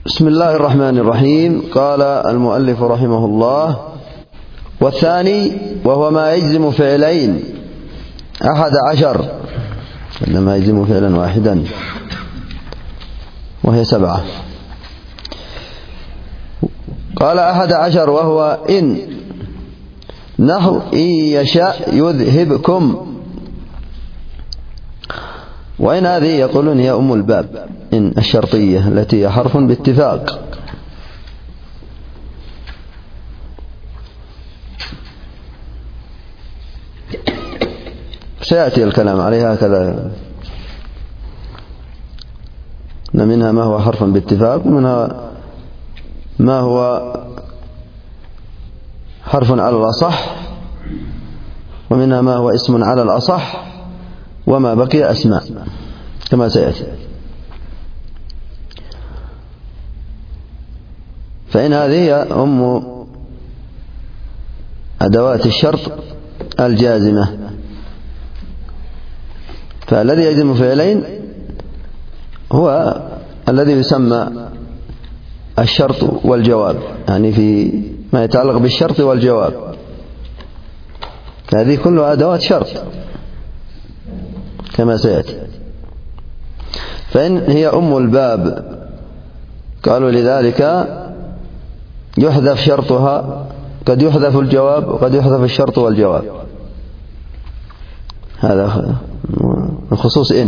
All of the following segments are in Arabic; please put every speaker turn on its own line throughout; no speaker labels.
بسم الله الرحمن الرحيم. قال المؤلف رحمه الله: والثاني وهو ما يجزم فعلين 11، إنما يجزم فعلا واحدا وهي 7. قال 11 وهو إن، نحو إن يشاء يذهبكم. وإن هذه يقولون هي أم الباب، إن الشرطية التي هي حرف باتفاق. سيأتي الكلام عليها هكذا، إن منها ما هو حرف باتفاق، ومنها ما هو حرف على الأصح، ومنها ما هو اسم على الأصح، وما بقي أسماء كما سيأتي. فإن هذه هي أم أدوات الشرط الجازمة. فالذي يجزم فعلين هو الذي يسمى الشرط والجواب، يعني في ما يتعلق بالشرط والجواب. هذه كلها أدوات شرط كما سيأتي. فإن هي أم الباب، قالوا لذلك يحذف شرطها، قد يحذف الجواب وقد يحذف الشرط والجواب. هذا من خصوص إن،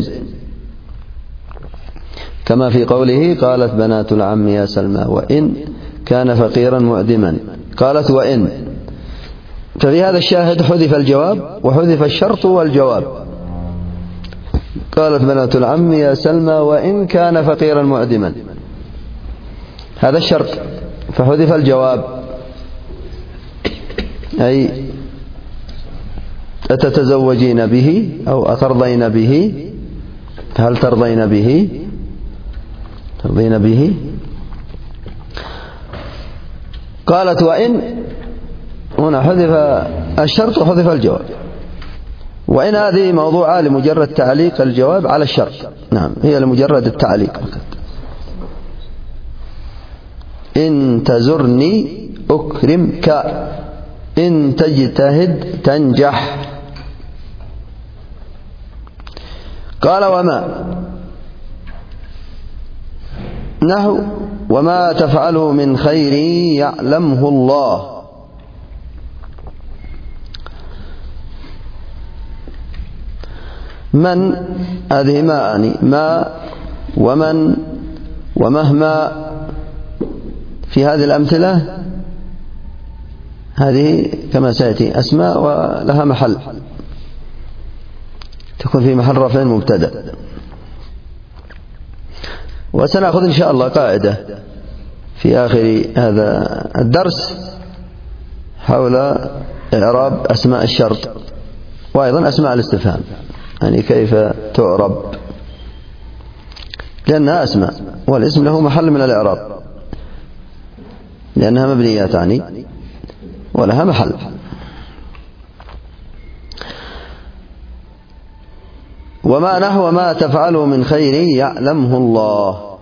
كما في قوله: قالت بنات العم يا سلمى وإن كان فقيرا معدما. قالت وإن، ففي هذا الشاهد حذف الجواب وحذف الشرط والجواب. قالت بنات العم يا سلمى وإن كان فقيرا معدما، هذا الشرط، فحذف الجواب، أي أتتزوجين به أو أترضين به، هل ترضين به؟ ترضين به. قالت وإن، هنا حذف الشرط وحذف الجواب. وإن هذه موضوعة لمجرد تعليق الجواب على الشرط، نعم، هي لمجرد التعليق فقط. إن تزرني أكرمك، إن تجتهد تنجح. قال وما، نحو وما تفعله من خير يعلمه الله. من، هذه ما ومن ومهما في هذه الأمثلة، هذه كما سيأتي أسماء ولها محل، تكون في محل رفع مبتدأ. وسنأخذ إن شاء الله قاعدة في آخر هذا الدرس حول إعراب أسماء الشرط، وأيضا أسماء الاستفهام، يعني كيف تعرب، لأنها أسماء والاسم له محل من الإعراب، لأنها مبنيات يعني ولها محل. وما نحو ما تفعله من خير يعلمه الله،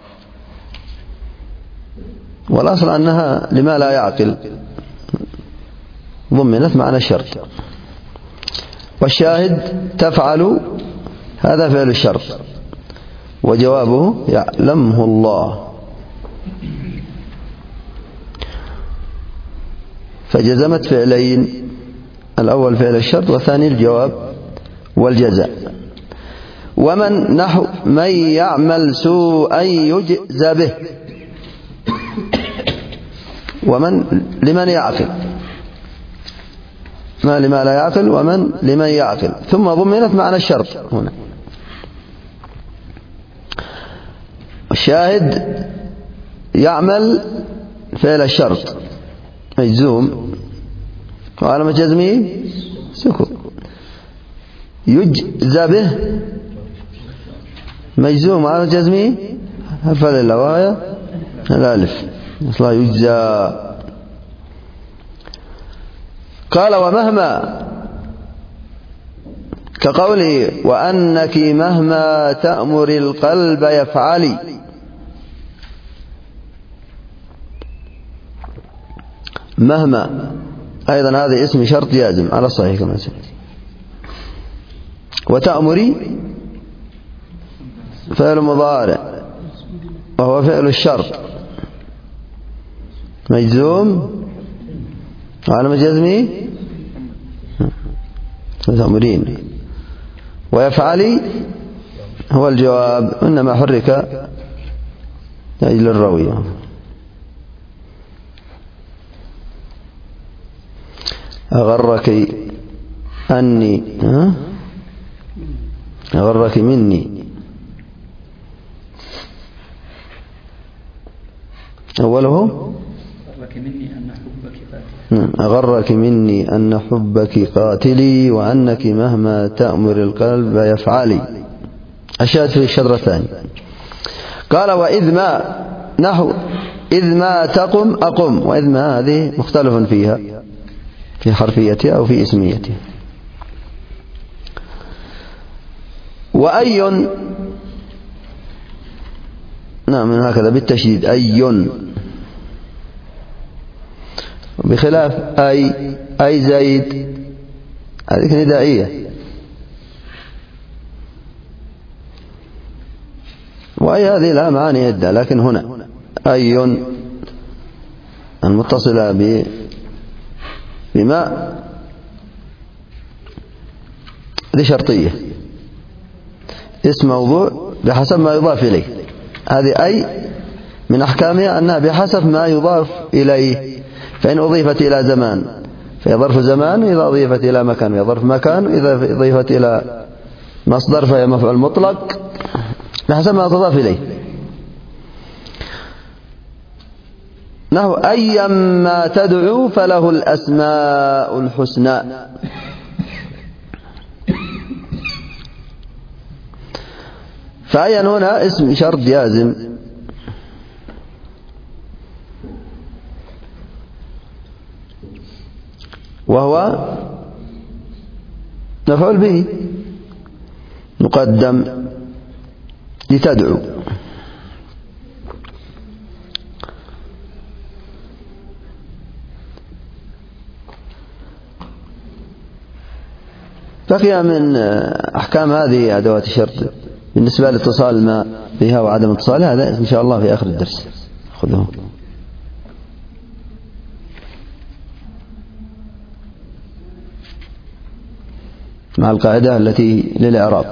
والأصل أنها لما لا يعقل ضمنت معنى الشرط. والشاهد تفعل، هذا فعل الشرط، وجوابه يعلمه الله، فجزمت فعلين، الأول فعل الشرط والثاني الجواب والجزاء. ومن نحو من يعمل سوءا يجزى به. ومن لمن يعقل، ما لما لا يعقل، ومن لمن يعقل، ثم ضمنت معنى الشرط هنا. الشاهد يعمل فعل الشرط مجزوم، وعلامة جزمه سكون. يجزى به مجزوم، وعلامة جزمه حرف الواو الألف، أصلها يجزى. قال ومهما، كقوله وأنك مهما تأمر القلب يفعلي. مهما أيضا هذا اسم شرط جازم على الصحيح كما سيأتي. وتأمري فعل مضارع وهو فعل الشرط مجزوم وعلامة جزمه تأمرين. ويفعلي هو الجواب إنما حرك لأجل الروية. أغرك أني أغرك مني أوله أغرك مني أن حبك قاتلي وأنك مهما تأمر القلب يفعلي. أشاد في الشطر الثاني. قال وإذ ما نحو إذ ما تقم أقم، وإذ ما هذه مختلف فيها في حرفيتها أو في اسميتها. وأي نعم من هكذا بالتشديد أي، بخلاف أي زيد هذه ندائية، وأي هذه لا معاني عدة، لكن هنا أي المتصلة بما هذه شرطية اسم موضوع بحسب ما يضاف إليه. هذه أي من أحكامها أنها بحسب ما يضاف إليه، فإن أضيفت إلى زمان فهي ظرف زمان، إذا أضيفت إلى مكان فهي ظرف مكان، إذا أضيفت إلى مصدر فهي مفعول مطلق بحسب ما تضاف إليه. نحو أيما تدعو فله الأسماء الحسنى. فأيا هنا اسم شرط جازم، وهو مفعول به مقدم لتدعو. بقي من أحكام هذه أدوات الشرط بالنسبة لاتصال ما بها وعدم اتصالها، هذا إن شاء الله في آخر الدرس خذوه مع القاعدة التي للإعراب.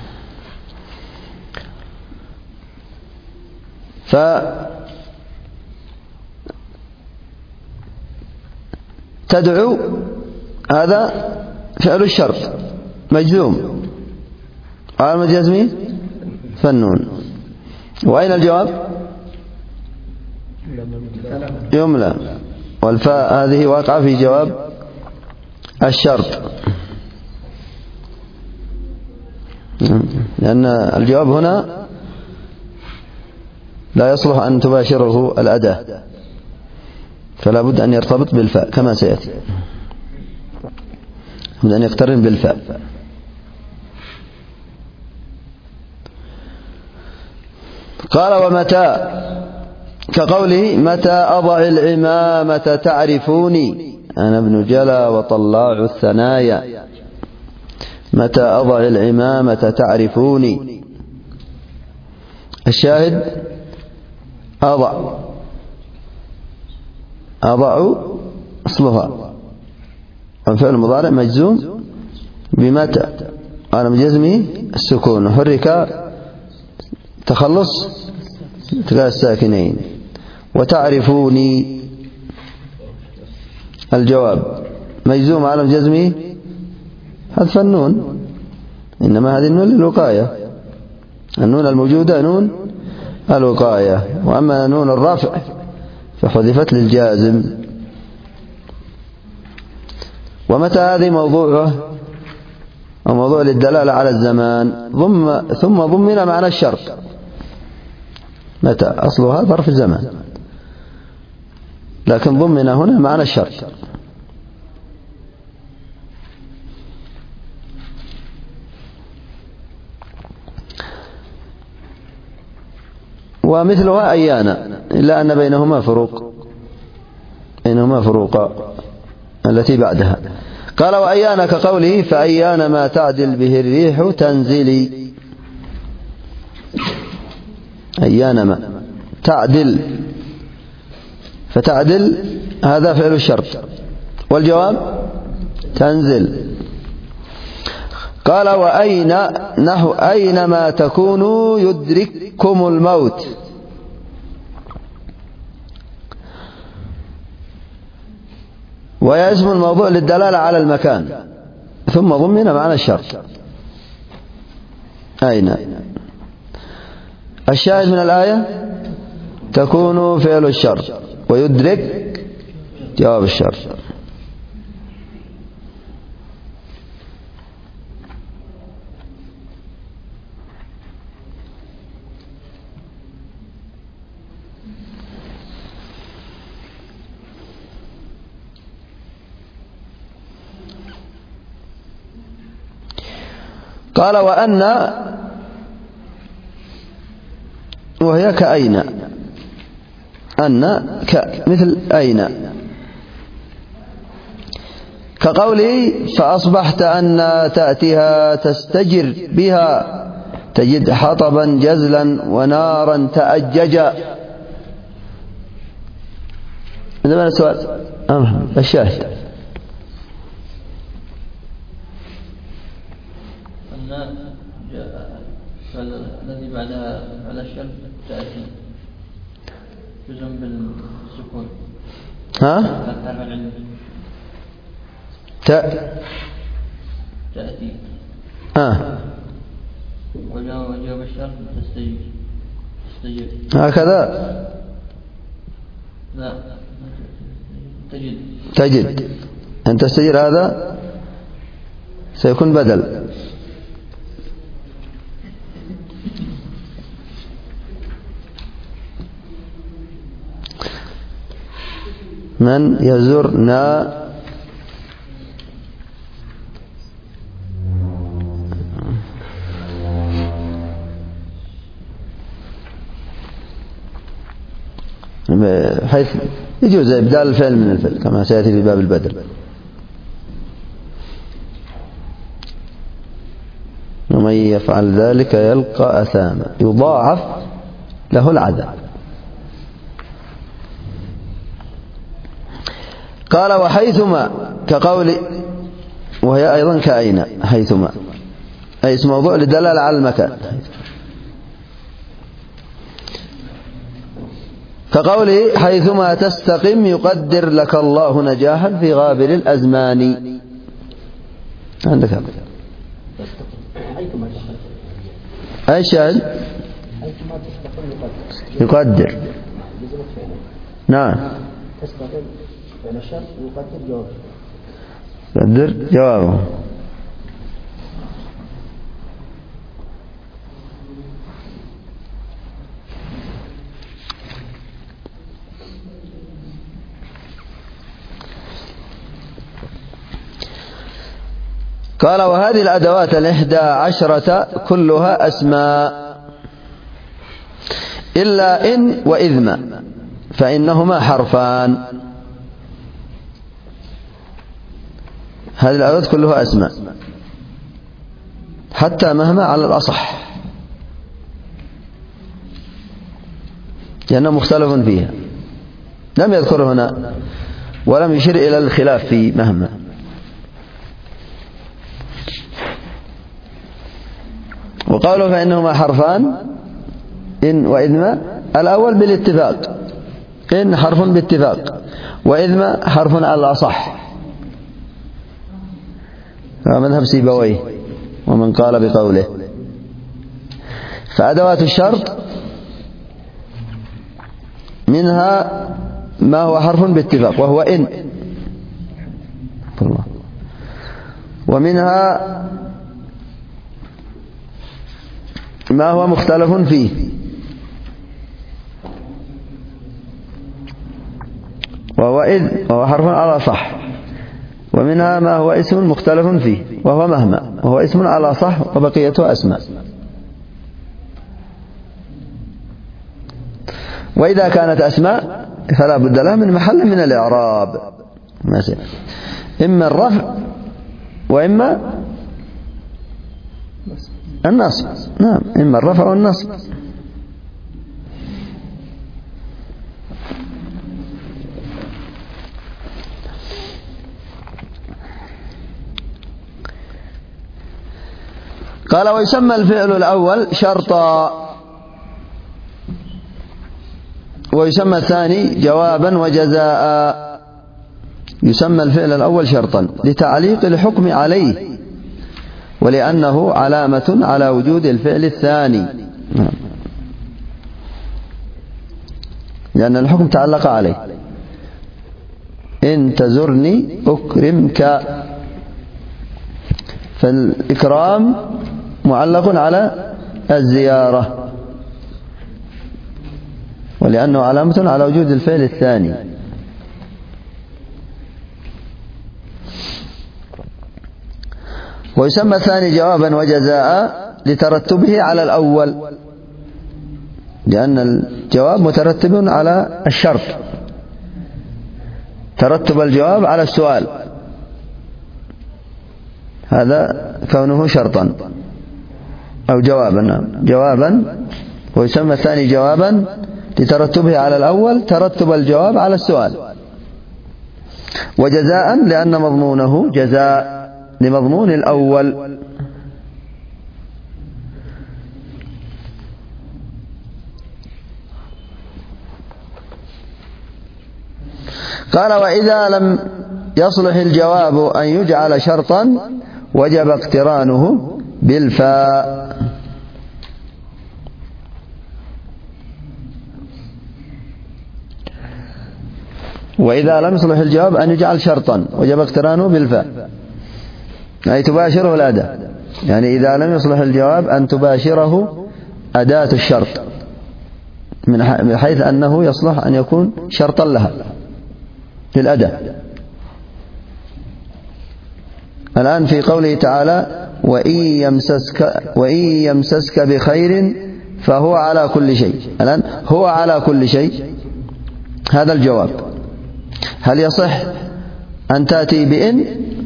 فتدعو هذا فعل الشرط مجزوم، علامة جزمه فنون. وأين الجواب؟ يملى، والفاء هذه واقعة في جواب الشرط، لأن الجواب هنا لا يصلح أن تباشره الأداة، فلا بد أن يرتبط بالفاء كما سيأتي، بد أن يقترن بالفاء. قال ومتى كقوله متى أضع العمامة تعرفوني أنا ابن جلا وطلاع الثنايا. متى أضع العمامة تعرفوني، الشاهد أضع أصلها الفعل المضارع مجزوم بمتى على جزمه السكون، وحرك تخلص تقال الساكنين. وتعرفوني الجواب مجزوم على جزمه حذف النون، إنما هذه النون للوقاية، النون الموجودة نون الوقاية، وأما نون الرفع فحذفت للجازم. ومتى هذه موضوعه وموضوع للدلالة على الزمان، ثم ضمن معنى الشرط. متى أصلها ظرف الزمان، لكن ضمن هنا معنى الشرط. ومثلها أيانا، إلا أن بينهما فروق بينهما فروقا التي بعدها. قال وأيان كقوله فأيان ما تعدل به الريح تنزلي. أيان ما تعدل، فتعدل هذا فعل الشرط، والجواب تنزل. قال وأين نحو أينما تكونوا يدرككم الموت. وهي اسم الموضوع للدلالة على المكان ثم ضمن معنى الشرط. أين الشاهد من الآية تكون فعل الشرط ويدرك جواب الشرط. قال وأن وهي كأين، أن مثل أين، كقوله فأصبحت أن تأتيها تستجر بها تجد حطبا جزلا ونارا تأججا. هذا السؤال الشاهد
الذي بعدها على الشرط تأتي جزم بالسكون. تأتي وجواب الشرط تستجيب
هكذا.
لا
تجد أن تستجير هذا سيكون بدل. من يزرنا حيث يجوز إبدال الفعل من الفعل كما سيأتي في باب البدل. ومن يفعل ذلك يلقى أثاما يضاعف له العذاب. قال وحيثما كقول وهي أيضا كأين حيثما أي اسم موضوع للدلالة على المكان، كقوله حيثما تستقم يقدر لك الله نجاحا في غابر الأزمان. عندك هذا أي شاهد يقدر. نعم يقدر جوابه. قال وهذه الأدوات 11 كلها أسماء إلا إن وإذما فإنهما حرفان. هذه الأدوات كلها أسماء حتى مهما على الأصح لأنه مختلف فيها، لم يذكر هنا ولم يشير إلى الخلاف في مهما. وقوله فإنهما حرفان إن وإذما الأول بالاتفاق، إن حرف باتفاق وإذما حرف على الأصح، مذهب سيبويه ومن قال بقوله. فأدوات الشرط منها ما هو حرف باتفاق وهو إن، ومنها ما هو مختلف فيه وهو إذ وهو حرف على صح، ومنها ما هو اسم مختلف فيه وهو مهما وهو اسم على صح وبقيته أسماء. وإذا كانت أسماء فلا بد لها من محل من الإعراب، إما الرفع وإما النصب. نعم، إما الرفع والنصب. قال: ويسمى الفعل الأول شرطا، ويسمى الثاني جوابا وجزاء. يسمى الفعل الأول شرطا لتعليق الحكم عليه، ولأنه علامة على وجود الفعل الثاني، لأن الحكم تعلق عليه. إن تزرني أكرمك، فالإكرام معلق على الزيارة، ولأنه علامة على وجود الفعل الثاني. ويسمى الثاني جوابا وجزاء لترتبه على الأول، لأن الجواب مترتب على الشرط، ترتب الجواب على السؤال، هذا كونه شرطا أو جوابا. نعم، جوابا. ويسمى الثاني جوابا لترتبه على الأول، ترتب الجواب على السؤال. وجزاء لأن مضمونه جزاء لمضمون الأول. قال: وإذا لم يصلح الجواب أن يجعل شرطا وجب اقترانه بالفاء. وإذا لم يصلح الجواب أن يجعل شرطا وجب اقترانه بالفاء، أي تباشره الأداة. يعني إذا لم يصلح الجواب أن تباشره أداة الشرط، من حيث أنه يصلح أن يكون شرطا لها للأداة. الآن في قوله تعالى: وإن يمسسك بخير فهو على كل شيء. الآن هو على كل شيء، هذا الجواب. هل يصح أن تأتي بإن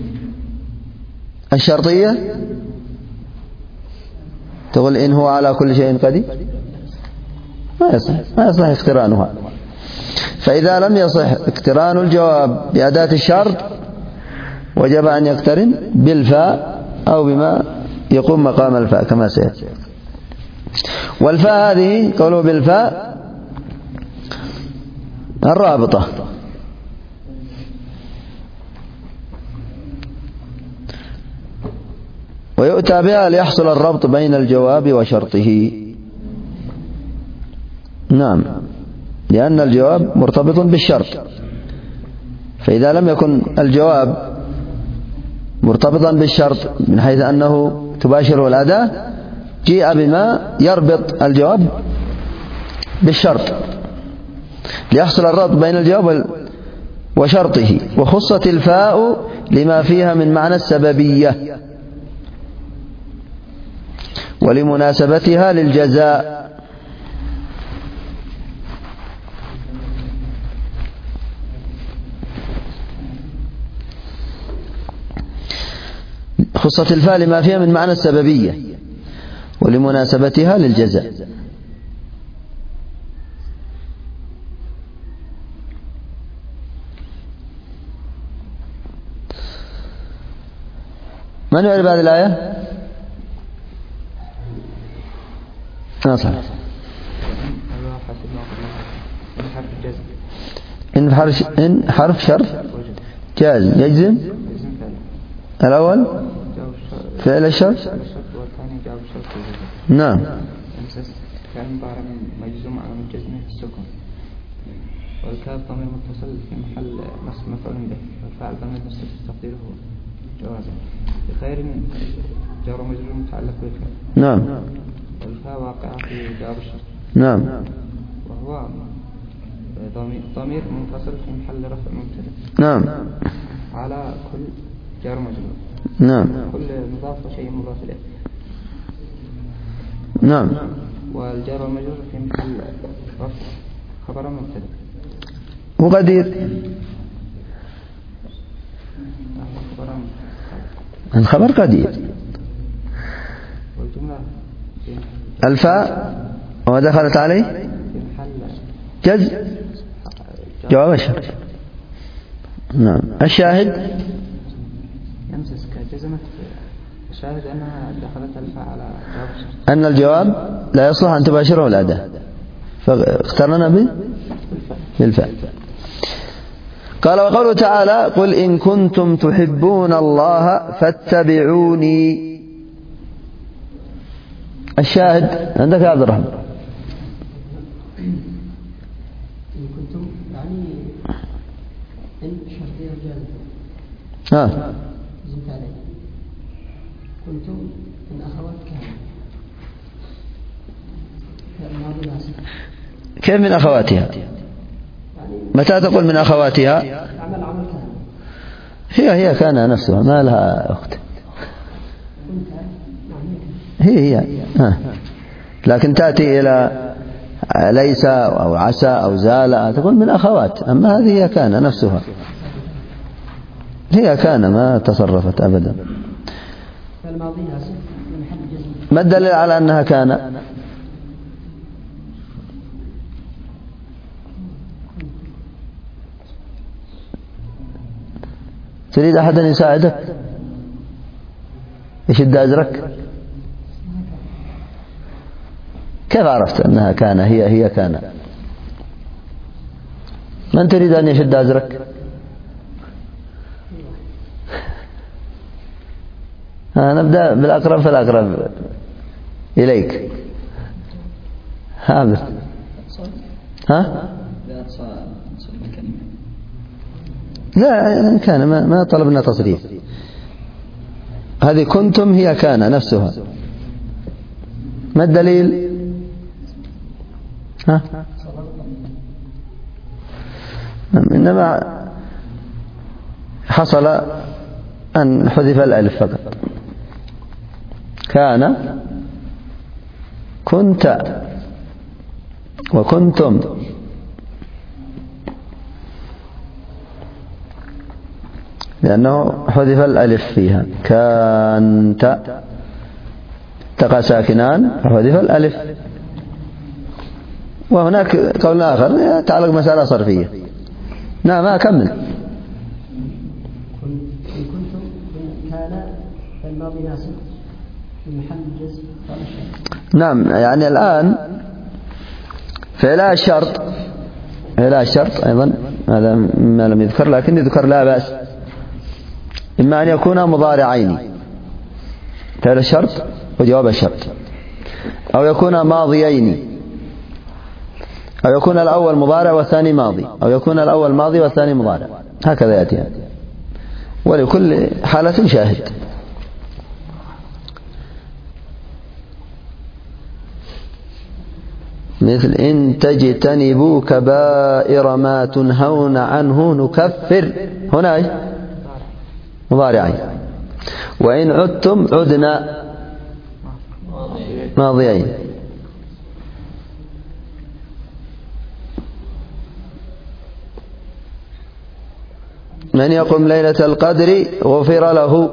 الشرطية تقول إن هو على كل شيء قدير؟ ما يصح اقترانها. فإذا لم يصح اقتران الجواب بأداة الشرط وجب أن يقترن بالفاء أو بما يقوم مقام الفاء كما سيأتي. والفاء هذه قوله بالفاء الرابطة، ويؤتى بها ليحصل الربط بين الجواب وشرطه. نعم، لأن الجواب مرتبط بالشرط، فإذا لم يكن الجواب مرتبطا بالشرط من حيث أنه تباشر الأداة، جيء بما يربط الجواب بالشرط ليحصل الربط بين الجواب وشرطه. وخصت الفاء لما فيها من معنى السببية ولمناسبتها للجزاء. خصت الفاء لما فيها من معنى السببية ولمناسبتها للجزاء. من يعرف هذه الآية؟ صح. إن حرف شرط جازم يجزم الأول فعل الشرط. نعم.
والكاف ضمير متصل في محل نصب مفعول به، والفاعل ضمير متصل تقديره جوازا. بخير جار ومجرور متعلق بالفعل.
نعم.
والفاء واقعة في جواب الشرط.
نعم.
وهو ضمير منفصل في محل رفع مبتدأ.
نعم.
على كل جار ومجرور.
نعم.
كل مضاف وشيء مضاف إليه.
نعم.
والجار والمجرور في محل رفع خبر مبتدأ.
مو قدير. الخبر قدير. الفاء ودخلت عليه جزء جواب الشرط. نعم. الشاهد
يمسس كجزمت. الشاهد أنها دخلت الفاء على جواب الشرط.
أن الجواب لا يصلح أن تباشره الأداة، فاخترنا بالفاء. قال وقوله تعالى قل إن كنتم تحبون الله فاتبعوني. الشاهد عندك يا عبد الرحمن.
إن كنتم يعني إن شرطية جازمة. زدت عليه كنتم من أخوات كان.
كيف من أخواتها؟ متى تقول من أخواتها؟
عمل كان.
هي كان نفسها ما لها أخت. هي لكن تأتي إلى ليس أو عسى أو زال تقول من أخوات. أما هذه هي كان نفسها، هي كان ما تصرفت أبدا. ما الدليل على أنها كان؟ تريد أحدا يساعدك يشد أزرك؟ كيف عرفت أنها كان؟ هي كان. من تريد أن يشد أزرك؟ نبدأ بالأقرب فالأقرب إليك. هذا لا كان ما طلبنا تصريف. هذه كنتم هي كان نفسها. ما الدليل؟ إنما حصل أن حذف الألف فقط. كان كنت وكنتم. لأنه حذف الألف فيها. كانت تقى ساكنان فحذف الألف. وهناك قول آخر يتعلق مسألة صرفية. نعم أكمل.
كنتم كان الماضي ناسب في محل جزم.
نعم يعني الآن فعل الشرط أيضا هذا ما لم يذكر لكن يذكر لا بأس. إما أن يكون مضارعين فعل الشرط وجواب الشرط، أو يكون ماضيين، أو يكون الأول مضارع والثاني ماضي، أو يكون الأول ماضي والثاني مضارع. هكذا يأتي. ولكل حالة شاهد. مثل إن تجتنبوا كبائر ما تنهون عنه نكفر. هنا مضارعين. وإن عدتم عدنا ماضيين. من يقم ليلة القدر غفر له.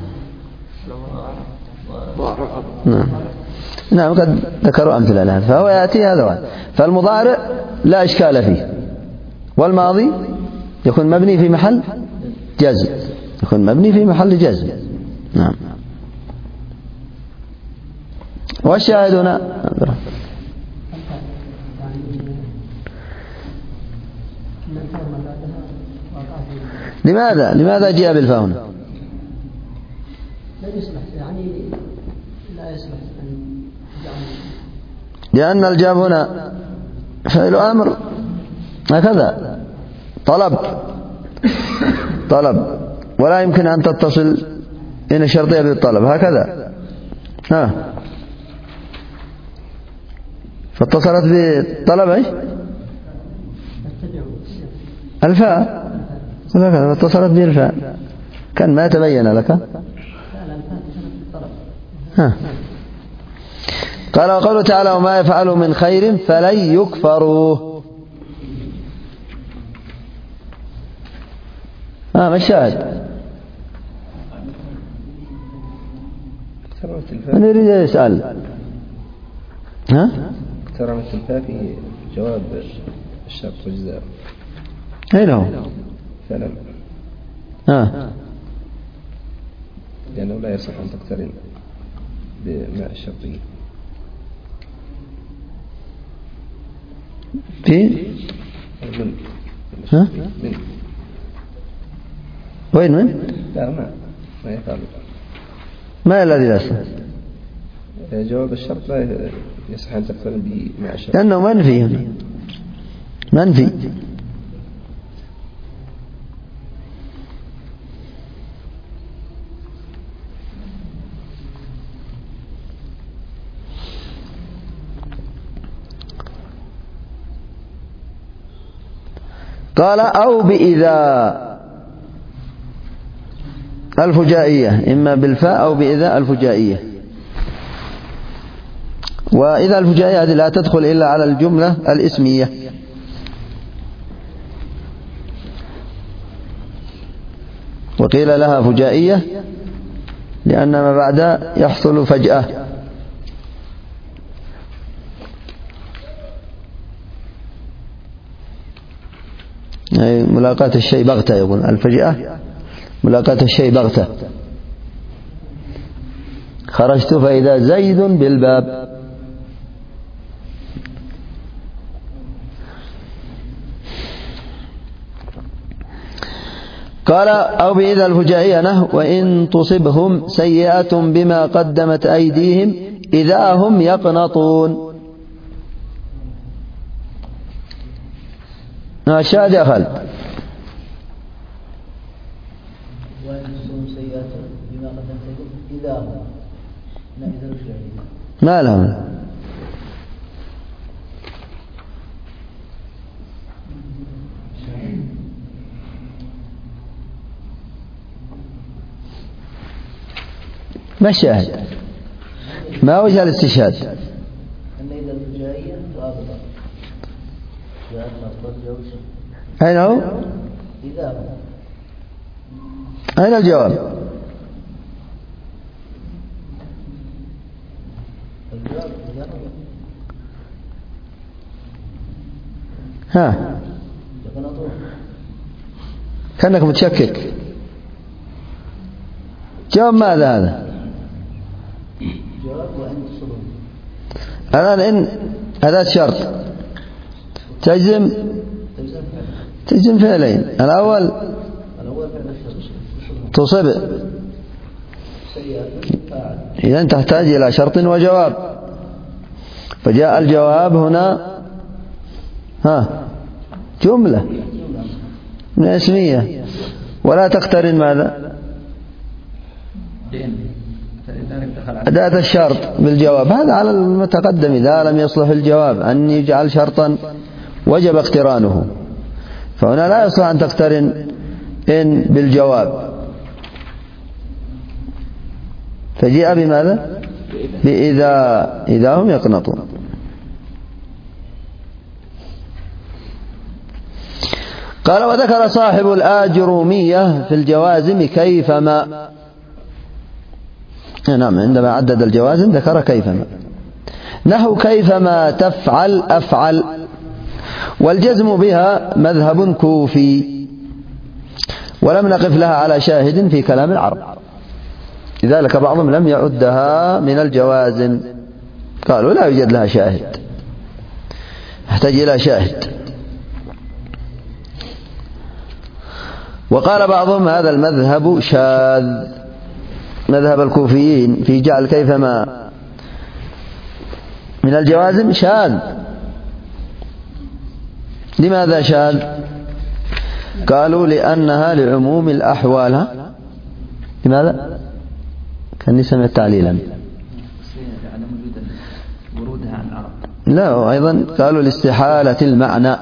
نعم قد ذكروا أمثلة لها. فهو يأتي هذا. فالمضارع لا إشكال فيه، والماضي يكون مبني في محل جزم. نعم. والشاهد هنا لماذا جاء بالفاء هنا؟
لا يصلح
لأن الجواب هنا فعل أمر هكذا طلب ولا يمكن أن تتصل إن الشرطية بالطلب هكذا. فاتصلت بالطلب أي الفاء هكذا، فاتصلت بالفاء. كان ما تبين لك. قال وقوله تعالى وما يفعلوا من خير فلن يكفروه. ما الشاهد؟ من يريد يسأل؟
اقترن التلفاء في جواب الشرط والجزاء.
أين هو؟
فلم. لأنه لا يصح أن تقترن بماء الشرطي. من
وين من؟
لا ما يفعل.
ما الذي لا يصح؟
جواب الشرط لا يصح أن تقترن بماء الشرط
لأنه منفي هنا، منفي. قال أو بإذا الفجائية، إما بالفاء أو بإذا الفجائية. وإذا الفجائية هذه لا تدخل إلا على الجملة الإسمية. وقيل لها فجائية لأن ما بعد يحصل فجأة. أي ملاقاة الشيء بغتة، يقول الفجأة ملاقاة الشيء بغتة. خرجت فإذا زيد بالباب. قال أو بإذا الفجائية نحو وإن تصبهم سيئة بما قدمت أيديهم إذا هم يقنطون. الشاهد يا خالد.
وإن تصبهم سيئة بما قدمت أيديهم إذا هم
ما لهم ما الشاهد؟ ما وجه الاستشهاد؟
أن إذا الفجائية رابطة.
أين هو؟
إذا
أين الجواب؟ ها كأنك متشكك. جواب ماذا هذا؟
جواب وإن تصبهم.
الآن إن أداة شرط تجزم فعلين. الأول تصب، إذن تحتاج إلى شرط وجواب، فجاء الجواب هنا جملة من اسمية ولا تقترن ماذا؟ أداة الشرط بالجواب. هذا على المتقدم إذا لم يصلح الجواب أن يجعل شرطا وجب اقترانه، فهنا لا يصلح أن تقترن إن بالجواب، فجاء بماذا؟ إذا هم يقنطون. قال وذكر صاحب الآجرومية في الجوازم كيفما. نعم، عندما عدد الجوازم ذكر كيفما. نحو كيفما تفعل أفعل، والجزم بها مذهب كوفي، ولم نقف لها على شاهد في كلام العرب، لذلك بعضهم لم يعدها من الجوازم، قالوا لا يوجد لها شاهد، يحتاج إلى شاهد. وقال بعضهم هذا المذهب شاذ، مذهب الكوفيين في جعل كيفما من الجوازم شاذ. لماذا شاذ؟ قالوا لأنها لعموم الأحوال. لماذا؟ كان سمع تعليلا. لا، أيضا قالوا لاستحالة المعنى،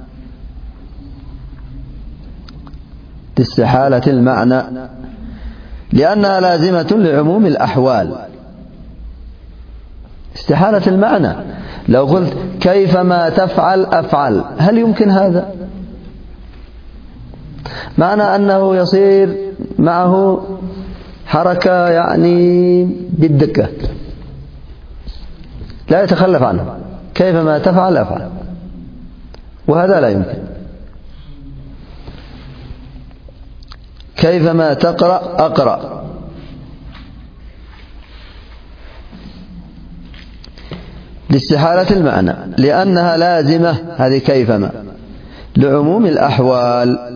لاستحالة المعنى، لأنها لازمة لعموم الأحوال. استحالة المعنى، لو قلت كيفما تفعل أفعل، هل يمكن هذا؟ معنى أنه يصير معه حركة يعني بالدقة لا يتخلف عنها، كيفما تفعل أفعل، وهذا لا يمكن. كيفما تقرأ أقرأ، لاستحالة المعنى، لأنها لازمة هذه كيفما لعموم الأحوال.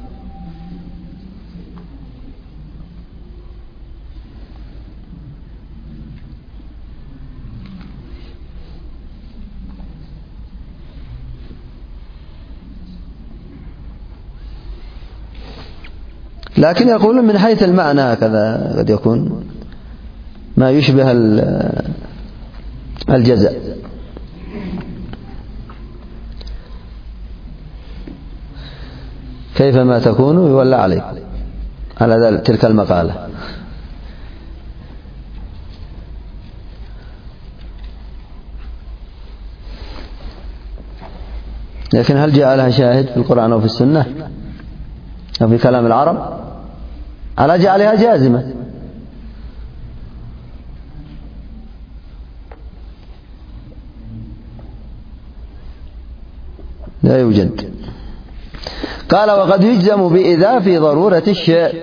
لكن يقولون من حيث المعنى هكذا قد يكون ما يشبه الجزاء. كيفما تكونوا يولى عليكم على تلك المقالة. لكن هل جاء لها شاهد في القرآن أو في السنة أو في كلام العرب على جعلها جازمة؟ لا يوجد. قال وقد يجزم بإذا في ضرورة الشيء،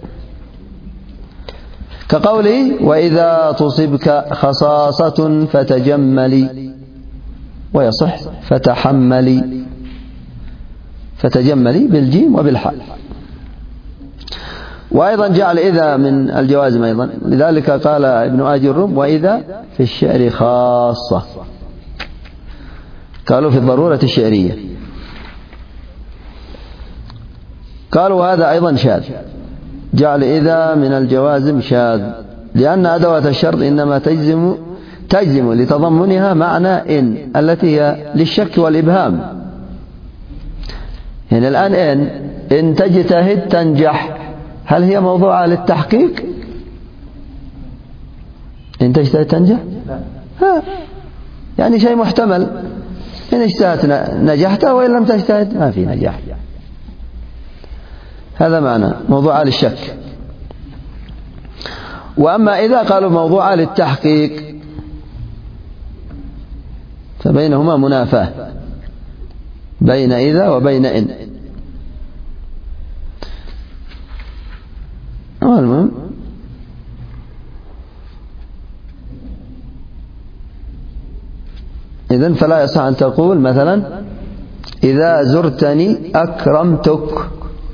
كقوله وإذا تصبك خصاصة فتجملي، ويصح فتحملي، فتجملي بالجيم وبالحاء. وأيضا جعل إذا من الجوازم أيضا، لذلك قال ابن آج الروم وإذا في الشعر خاصة، قالوا في الضرورة الشعرية. قالوا هذا أيضا شاذ، جعل إذا من الجوازم شاذ، لأن أدوات الشرط إنما تجزم لتضمنها معنى إن التي هي للشك والإبهام. هنا الآن إن تجتهد تنجح، هل هي موضوعة للتحقيق؟ إن تجتهد تنجح؟ يعني شيء محتمل، إن اجتهدت نجحت وإن لم تجتهد ما في نجاح. هذا معنى موضوعة للشك. وأما إذا قالوا موضوعة للتحقيق فبينهما منافاة، بين إذا وبين إن. المهم إذن فلا يصح أن تقول مثلا إذا زرتني أكرمتك.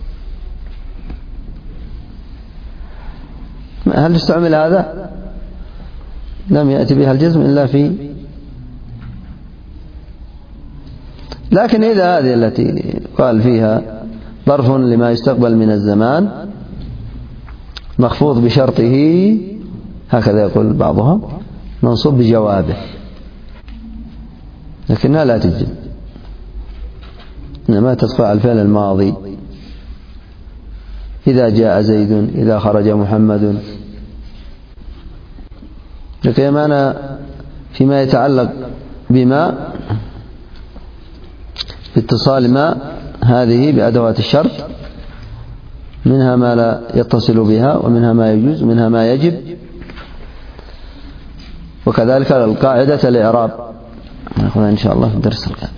هل استعمل هذا؟ لم يأتي بها الجزم إلا في، لكن إذا هذه التي قال فيها ظرف لما يستقبل من الزمان مخفوض بشرطه، هكذا يقول بعضهم، منصوب بجوابه، لكنها لا تجزم، إنما تدخل على الفعل الماضي. إذا جاء زيد، إذا خرج محمد. لكن معنى فيما يتعلق بما باتصال ما هذه بأدوات الشرط، منها ما لا يتصل بها، ومنها ما يجوز، ومنها ما يجب. وكذلك القاعدة الإعراب نأخذها إن شاء الله في الدرس القادم.